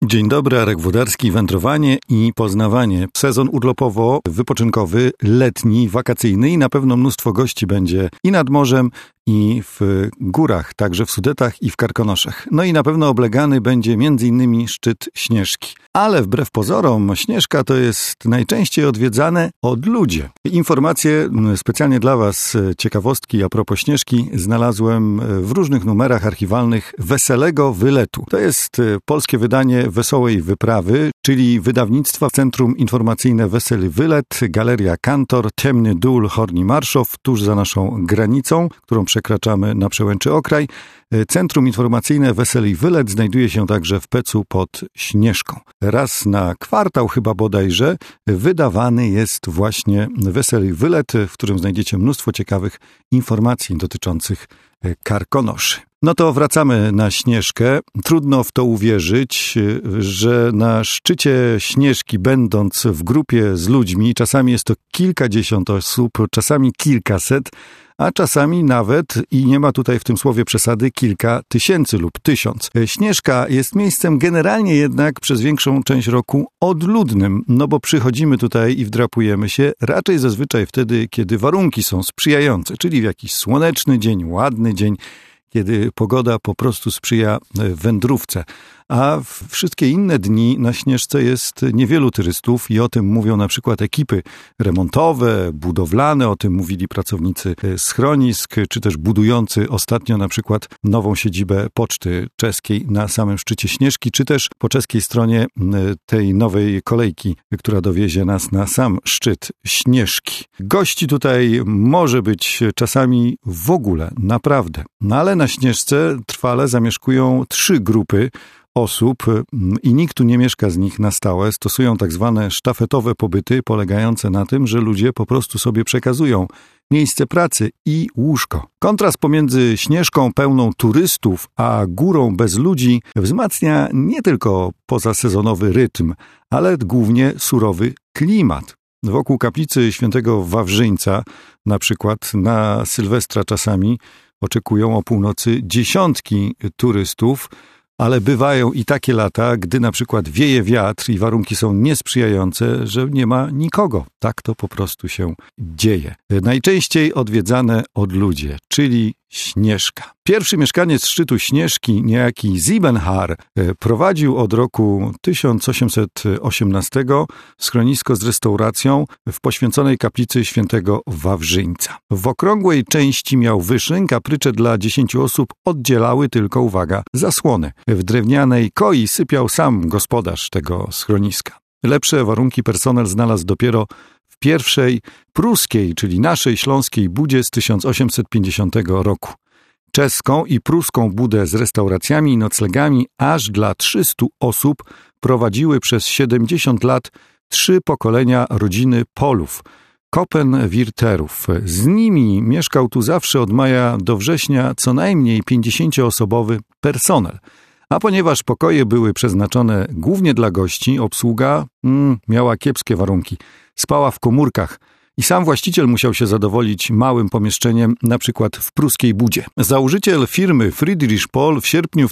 Dzień dobry, Arek Włodarski, wędrowanie i poznawanie. Sezon urlopowo-wypoczynkowy, letni, wakacyjny i na pewno mnóstwo gości będzie i nad morzem, i w górach, także w Sudetach i w Karkonoszach. No i na pewno oblegany będzie m.in. szczyt Śnieżki. Ale wbrew pozorom, Śnieżka to jest najczęściej odwiedzane odludzie. Informacje specjalnie dla Was, ciekawostki a propos Śnieżki, znalazłem w różnych numerach archiwalnych Weselego Wyletu. To jest polskie wydanie Wesołej Wyprawy, czyli wydawnictwa Centrum Informacyjne Wesely Wylet, Galeria Kantor, Ciemny Dół, Horni Marszow, tuż za naszą granicą, którą przekraczamy na przełęczy Okraj. Centrum Informacyjne Weseli Wylet znajduje się także w Pecu pod Śnieżką. Raz na kwartał chyba bodajże wydawany jest właśnie Weseli Wylet, w którym znajdziecie mnóstwo ciekawych informacji dotyczących Karkonoszy. No to wracamy na Śnieżkę. Trudno w to uwierzyć, że na szczycie Śnieżki, będąc w grupie z ludźmi, czasami jest to kilkadziesiąt osób, czasami kilkaset, a czasami nawet, i nie ma tutaj w tym słowie przesady, kilka tysięcy lub 1000. Śnieżka jest miejscem generalnie jednak przez większą część roku odludnym, no bo przychodzimy tutaj i wdrapujemy się raczej zazwyczaj wtedy, kiedy warunki są sprzyjające, czyli w jakiś słoneczny dzień, ładny dzień, kiedy pogoda po prostu sprzyja wędrówce. A w wszystkie inne dni na Śnieżce jest niewielu turystów i o tym mówią na przykład ekipy remontowe, budowlane, o tym mówili pracownicy schronisk, czy też budujący ostatnio na przykład nową siedzibę Poczty Czeskiej na samym szczycie Śnieżki, czy też po czeskiej stronie tej nowej kolejki, która dowiezie nas na sam szczyt Śnieżki. Gości tutaj może być czasami w ogóle, naprawdę. No ale na Śnieżce trwale zamieszkują 3 grupy osób i nikt tu nie mieszka z nich na stałe. Stosują tak zwane sztafetowe pobyty polegające na tym, że ludzie po prostu sobie przekazują miejsce pracy i łóżko. Kontrast pomiędzy Śnieżką pełną turystów a górą bez ludzi wzmacnia nie tylko pozasezonowy rytm, ale głównie surowy klimat. Wokół kaplicy świętego Wawrzyńca, na przykład na Sylwestra czasami oczekują o północy dziesiątki turystów, ale bywają i takie lata, gdy na przykład wieje wiatr i warunki są niesprzyjające, że nie ma nikogo. Tak to po prostu się dzieje. Najczęściej odwiedzane odludzie, czyli Śnieżka. Pierwszy mieszkaniec szczytu Śnieżki, niejaki Siebenhaar, prowadził od roku 1818 schronisko z restauracją w poświęconej kaplicy świętego Wawrzyńca. W okrągłej części miał wyszyn, kaprycze dla 10 osób oddzielały tylko, uwaga, zasłony. W drewnianej koi sypiał sam gospodarz tego schroniska. Lepsze warunki personel znalazł dopiero w pierwszej pruskiej, czyli naszej śląskiej budzie z 1850 roku. Czeską i pruską budę z restauracjami i noclegami aż dla 300 osób prowadziły przez 70 lat 3 pokolenia rodziny Polów, Kopenwirterów. Z nimi mieszkał tu zawsze od maja do września co najmniej 50-osobowy personel. A ponieważ pokoje były przeznaczone głównie dla gości, obsługa miała kiepskie warunki. Spała w komórkach i sam właściciel musiał się zadowolić małym pomieszczeniem, na przykład w pruskiej budzie. Założyciel firmy Friedrich Pohl w sierpniu w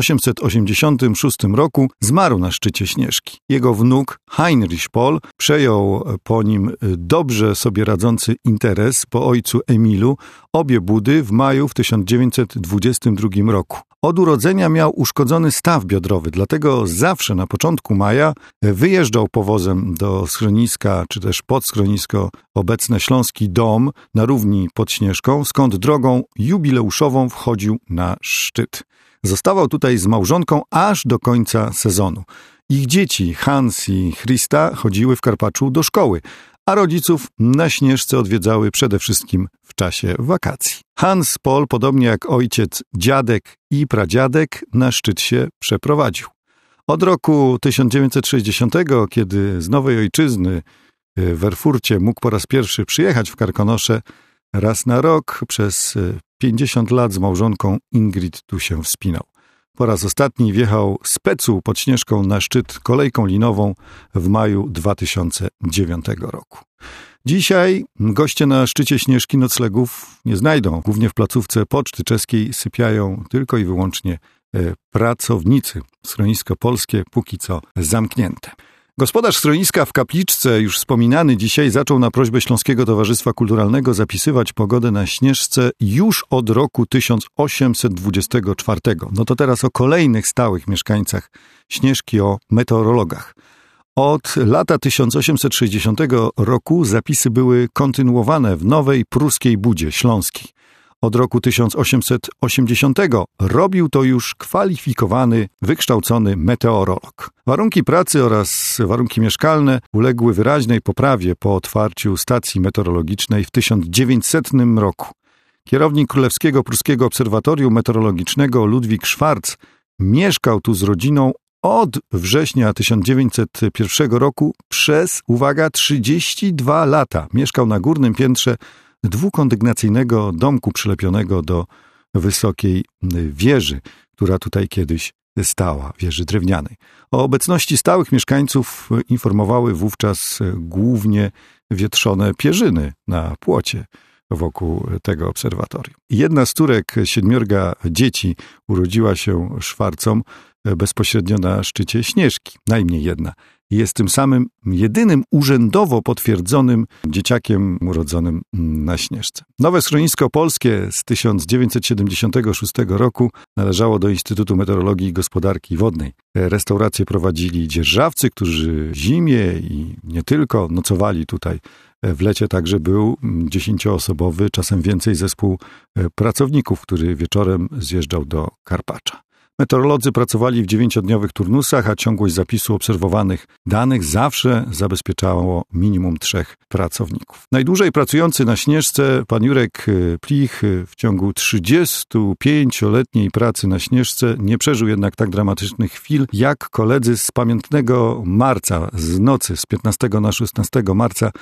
1886 roku zmarł na szczycie Śnieżki. Jego wnuk Heinrich Pohl przejął po nim dobrze sobie radzący interes po ojcu Emilu obie budy w maju w 1922 roku. Od urodzenia miał uszkodzony staw biodrowy, dlatego zawsze na początku maja wyjeżdżał powozem do schroniska, czy też pod schronisko obecne Śląski Dom na równi pod Śnieżką, skąd drogą jubileuszową wchodził na szczyt. Zostawał tutaj z małżonką aż do końca sezonu. Ich dzieci, Hans i Christa, chodziły w Karpaczu do szkoły, a rodziców na Śnieżce odwiedzały przede wszystkim w czasie wakacji. Hans Pohl, podobnie jak ojciec, dziadek i pradziadek, na szczyt się przeprowadził. Od roku 1960, kiedy z nowej ojczyzny w Erfurcie mógł po raz pierwszy przyjechać w Karkonosze, raz na rok przez 50 lat z małżonką Ingrid tu się wspinał. Po raz ostatni wjechał z Pecu pod Śnieżką na szczyt kolejką linową w maju 2009 roku. Dzisiaj goście na szczycie Śnieżki noclegów nie znajdą. Głównie w placówce Poczty Czeskiej sypiają tylko i wyłącznie pracownicy. Schronisko polskie póki co zamknięte. Gospodarz schroniska w Kapliczce, już wspominany dzisiaj, zaczął na prośbę Śląskiego Towarzystwa Kulturalnego zapisywać pogodę na Śnieżce już od roku 1824. No to teraz o kolejnych stałych mieszkańcach Śnieżki, o meteorologach. Od lata 1860 roku zapisy były kontynuowane w Nowej Pruskiej Budzie Śląskiej. Od roku 1880 robił to już kwalifikowany, wykształcony meteorolog. Warunki pracy oraz warunki mieszkalne uległy wyraźnej poprawie po otwarciu stacji meteorologicznej w 1900 roku. Kierownik Królewskiego Pruskiego Obserwatorium Meteorologicznego Ludwik Schwarz mieszkał tu z rodziną od września 1901 roku przez, uwaga, 32 lata. Mieszkał na górnym piętrze dwukondygnacyjnego domku przylepionego do wysokiej wieży, która tutaj kiedyś stała, wieży drewnianej. O obecności stałych mieszkańców informowały wówczas głównie wietrzone pierzyny na płocie wokół tego obserwatorium. Jedna z córek 7 dzieci urodziła się Schwarzom bezpośrednio na szczycie Śnieżki, najmniej jedna. Jest tym samym jedynym urzędowo potwierdzonym dzieciakiem urodzonym na Śnieżce. Nowe Schronisko Polskie z 1976 roku należało do Instytutu Meteorologii i Gospodarki Wodnej. Restaurację prowadzili dzierżawcy, którzy w zimie i nie tylko nocowali tutaj. W lecie także był 10-osobowy, czasem więcej zespół pracowników, który wieczorem zjeżdżał do Karpacza. Meteorolodzy pracowali w 9-dniowych turnusach, a ciągłość zapisu obserwowanych danych zawsze zabezpieczało minimum 3 pracowników. Najdłużej pracujący na Śnieżce pan Jurek Plich w ciągu 35-letniej pracy na Śnieżce nie przeżył jednak tak dramatycznych chwil jak koledzy z pamiętnego marca, z nocy z 15 na 16 marca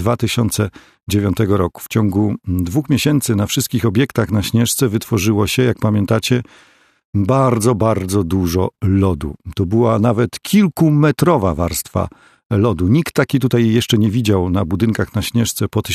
2009 roku. W ciągu 2 miesięcy na wszystkich obiektach na Śnieżce wytworzyło się, jak pamiętacie, bardzo, bardzo dużo lodu. To była nawet kilkumetrowa warstwa lodu. Nikt taki tutaj jeszcze nie widział na budynkach na Śnieżce po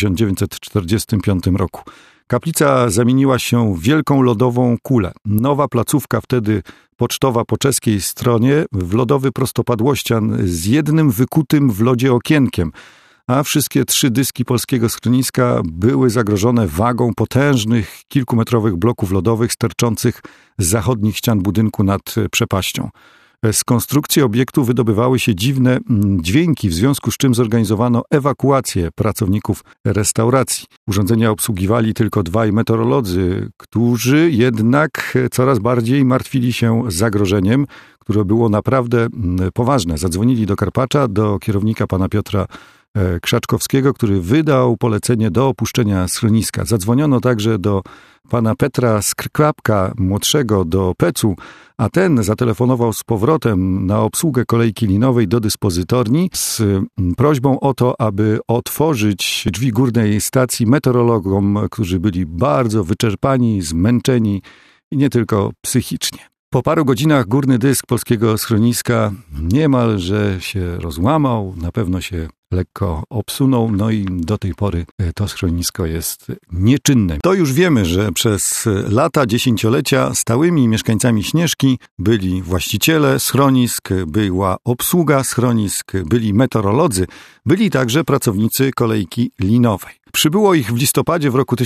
1945 roku. Kaplica zamieniła się w wielką lodową kulę. Nowa placówka, wtedy pocztowa po czeskiej stronie, w lodowy prostopadłościan z jednym wykutym w lodzie okienkiem, a wszystkie 3 dyski polskiego schroniska były zagrożone wagą potężnych, kilkumetrowych bloków lodowych sterczących z zachodnich ścian budynku nad przepaścią. Z konstrukcji obiektu wydobywały się dziwne dźwięki, w związku z czym zorganizowano ewakuację pracowników restauracji. Urządzenia obsługiwali tylko 2 meteorolodzy, którzy jednak coraz bardziej martwili się zagrożeniem, które było naprawdę poważne. Zadzwonili do Karpacza, do kierownika pana Piotra Krzaczkowskiego, który wydał polecenie do opuszczenia schroniska. Zadzwoniono także do pana Petra Skrkwapka, młodszego, do Pecu, a ten zatelefonował z powrotem na obsługę kolejki linowej do dyspozytorni z prośbą o to, aby otworzyć drzwi górnej stacji meteorologom, którzy byli bardzo wyczerpani, zmęczeni i nie tylko psychicznie. Po paru godzinach górny dysk polskiego schroniska niemalże się rozłamał, na pewno się lekko obsunął, no i do tej pory to schronisko jest nieczynne. To już wiemy, że przez lata, dziesięciolecia stałymi mieszkańcami Śnieżki byli właściciele schronisk, była obsługa schronisk, byli meteorolodzy, byli także pracownicy kolejki linowej. Przybyło ich w listopadzie w roku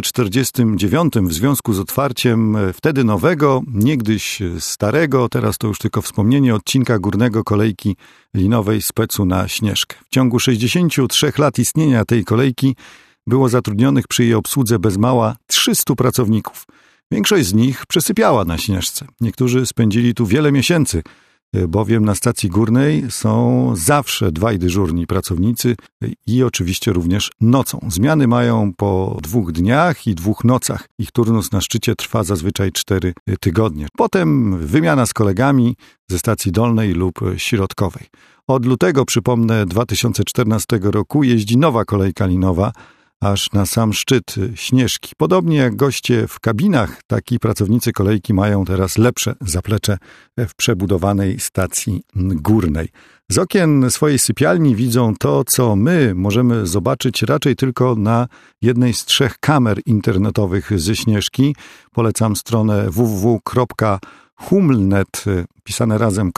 1949 w związku z otwarciem wtedy nowego, niegdyś starego, teraz to już tylko wspomnienie, odcinka górnego kolejki linowej z Pecu na Śnieżkę. W ciągu 63 lat istnienia tej kolejki było zatrudnionych przy jej obsłudze bez mała 300 pracowników. Większość z nich przesypiała na Śnieżce. Niektórzy spędzili tu wiele miesięcy, bowiem na stacji górnej są zawsze 2 dyżurni pracownicy i oczywiście również nocą. Zmiany mają po 2 dniach i 2 nocach. Ich turnus na szczycie trwa zazwyczaj 4 tygodnie. Potem wymiana z kolegami ze stacji dolnej lub środkowej. Od lutego, przypomnę, 2014 roku jeździ nowa kolejka linowa, aż na sam szczyt Śnieżki. Podobnie jak goście w kabinach, taki pracownicy kolejki mają teraz lepsze zaplecze w przebudowanej stacji górnej. Z okien swojej sypialni widzą to, co my możemy zobaczyć raczej tylko na jednej z 3 kamer internetowych ze Śnieżki. Polecam stronę www.hull.pl. Humlnet, pisane razem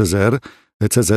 .cz,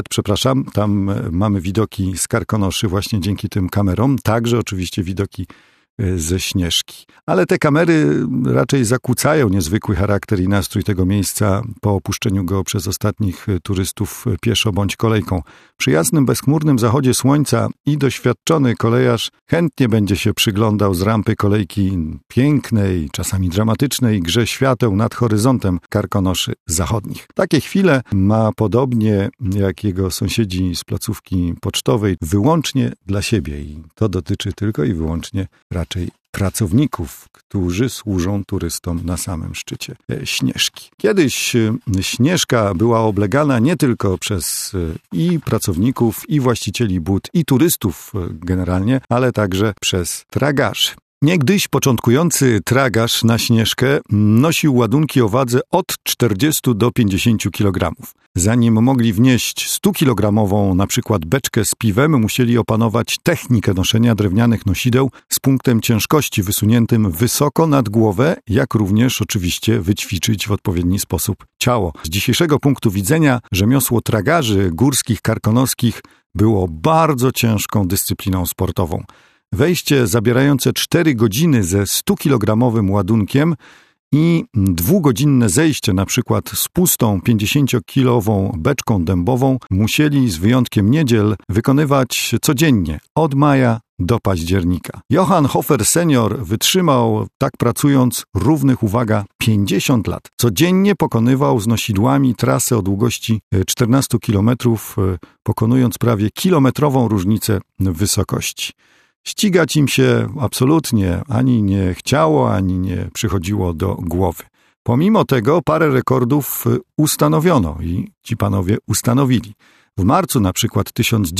tam mamy widoki z Karkonoszy właśnie dzięki tym kamerom, także oczywiście widoki ze Śnieżki. Ale te kamery raczej zakłócają niezwykły charakter i nastrój tego miejsca po opuszczeniu go przez ostatnich turystów pieszo bądź kolejką. Przy jasnym, bezchmurnym zachodzie słońca i doświadczony kolejarz chętnie będzie się przyglądał z rampy kolejki pięknej, czasami dramatycznej grze świateł nad horyzontem Karkonoszy zachodnich. Takie chwile ma podobnie jak jego sąsiedzi z placówki pocztowej wyłącznie dla siebie i to dotyczy tylko i wyłącznie raczej pracowników, którzy służą turystom na samym szczycie Śnieżki. Kiedyś Śnieżka była oblegana nie tylko przez i pracowników, i właścicieli bud, i turystów generalnie, ale także przez tragarzy. Niegdyś początkujący tragarz na Śnieżkę nosił ładunki o wadze od 40 do 50 kg. Zanim mogli wnieść 100-kilogramową na przykład beczkę z piwem, musieli opanować technikę noszenia drewnianych nosideł z punktem ciężkości wysuniętym wysoko nad głowę, jak również oczywiście wyćwiczyć w odpowiedni sposób ciało. Z dzisiejszego punktu widzenia rzemiosło tragarzy górskich karkonoskich było bardzo ciężką dyscypliną sportową. Wejście zabierające 4 godziny ze 100-kilogramowym ładunkiem i 2-godzinne zejście na przykład z pustą 50-kilową beczką dębową musieli z wyjątkiem niedziel wykonywać codziennie od maja do października. Johann Hofer senior wytrzymał tak pracując równych, uwaga, 50 lat. Codziennie pokonywał z nosidłami trasę o długości 14 km, pokonując prawie kilometrową różnicę w wysokości. Ścigać im się absolutnie ani nie chciało, ani nie przychodziło do głowy. Pomimo tego parę rekordów ustanowiono i ci panowie ustanowili. W marcu na przykład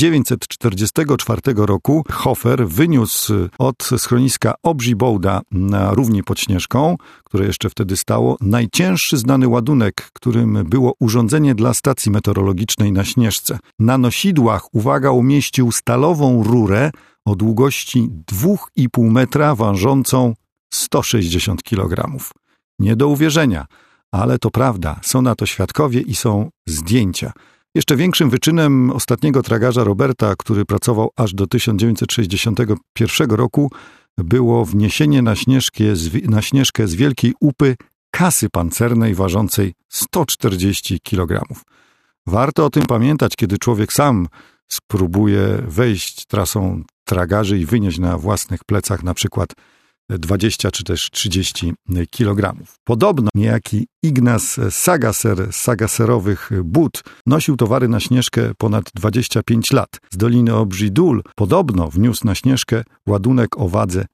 1944 roku Hofer wyniósł od schroniska Obří-Bouda na równi pod Śnieżką, które jeszcze wtedy stało, najcięższy znany ładunek, którym było urządzenie dla stacji meteorologicznej na Śnieżce. Na nosidłach, uwaga, umieścił stalową rurę o długości 2,5 metra ważącą 160 kg. Nie do uwierzenia, ale to prawda. Są na to świadkowie i są zdjęcia. Jeszcze większym wyczynem ostatniego tragarza Roberta, który pracował aż do 1961 roku, było wniesienie na Śnieżkę z Wielkiej Upy kasy pancernej ważącej 140 kg. Warto o tym pamiętać, kiedy człowiek sam spróbuje wejść trasą tragarzy i wynieść na własnych plecach na przykład 20 czy też 30 kg. Podobno niejaki Ignac Sagaser z Sagaserowych Bud nosił towary na Śnieżkę ponad 25 lat. Z Doliny Obří-Dól podobno wniósł na Śnieżkę ładunek o wadze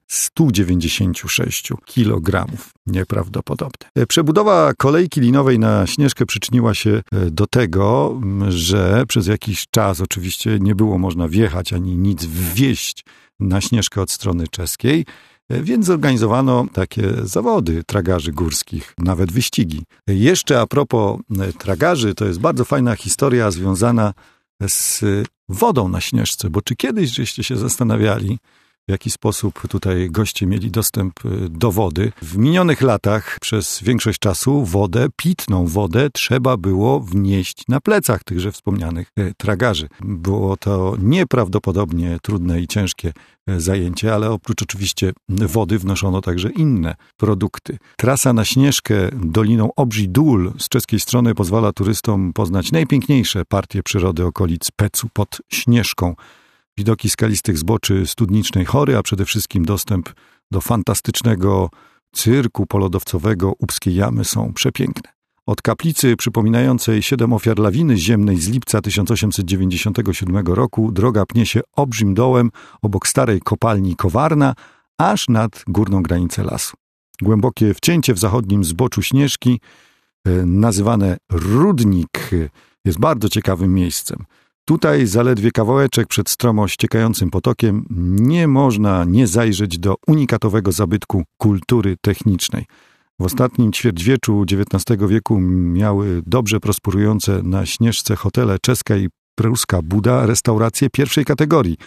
196 kg. Nieprawdopodobne. Przebudowa kolejki linowej na Śnieżkę przyczyniła się do tego, że przez jakiś czas oczywiście nie było można wjechać ani nic wwieźć na Śnieżkę od strony czeskiej, więc zorganizowano takie zawody tragarzy górskich, nawet wyścigi. Jeszcze a propos tragarzy, to jest bardzo fajna historia związana z wodą na Śnieżce, bo czy kiedyś żeście się zastanawiali, w jaki sposób tutaj goście mieli dostęp do wody? W minionych latach przez większość czasu pitną wodę trzeba było wnieść na plecach tychże wspomnianych tragarzy. Było to nieprawdopodobnie trudne i ciężkie zajęcie, ale oprócz oczywiście wody wnoszono także inne produkty. Trasa na Śnieżkę doliną Obří-Dól z czeskiej strony pozwala turystom poznać najpiękniejsze partie przyrody okolic Pecu pod Śnieżką. Widoki skalistych zboczy Studnicznej Hory, a przede wszystkim dostęp do fantastycznego cyrku polodowcowego Upskiej Jamy są przepiękne. Od kaplicy przypominającej 7 ofiar lawiny ziemnej z lipca 1897 roku droga pnie się Obrzym dołem obok starej kopalni Kowarna, aż nad górną granicę lasu. Głębokie wcięcie w zachodnim zboczu Śnieżki, nazywane Rudnik, jest bardzo ciekawym miejscem. Tutaj zaledwie kawałeczek przed stromo ściekającym potokiem nie można nie zajrzeć do unikatowego zabytku kultury technicznej. W ostatnim ćwierćwieczu XIX wieku miały dobrze prosperujące na Śnieżce hotele Czeska i Pruska Buda restauracje pierwszej kategorii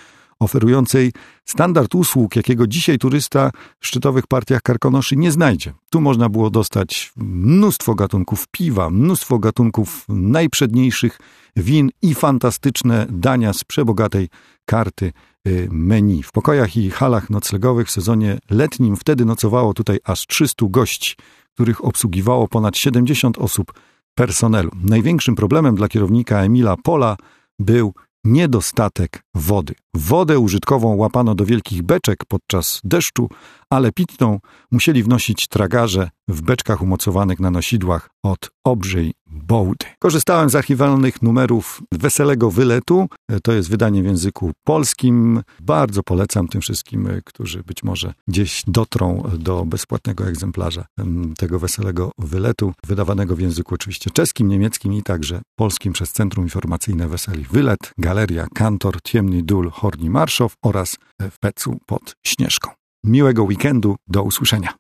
oferującej standard usług, jakiego dzisiaj turysta w szczytowych partiach Karkonoszy nie znajdzie. Tu można było dostać mnóstwo gatunków piwa, mnóstwo gatunków najprzedniejszych win i fantastyczne dania z przebogatej karty menu. W pokojach i halach noclegowych w sezonie letnim wtedy nocowało tutaj aż 300 gości, których obsługiwało ponad 70 osób personelu. Największym problemem dla kierownika Emila Pola był niedostatek wody. Wodę użytkową łapano do wielkich beczek podczas deszczu, ale pitną musieli wnosić tragarze w beczkach umocowanych na nosidłach od obrzej bołdy. Korzystałem z archiwalnych numerów Weselego Wyletu. To jest wydanie w języku polskim. Bardzo polecam tym wszystkim, którzy być może gdzieś dotrą do bezpłatnego egzemplarza tego Weselego Wyletu, wydawanego w języku oczywiście czeskim, niemieckim i także polskim przez Centrum Informacyjne Weseli Wylet, Galeria Kantor, Ciemny Dól, Horni Marszow oraz w Pecu pod Śnieżką. Miłego weekendu, do usłyszenia.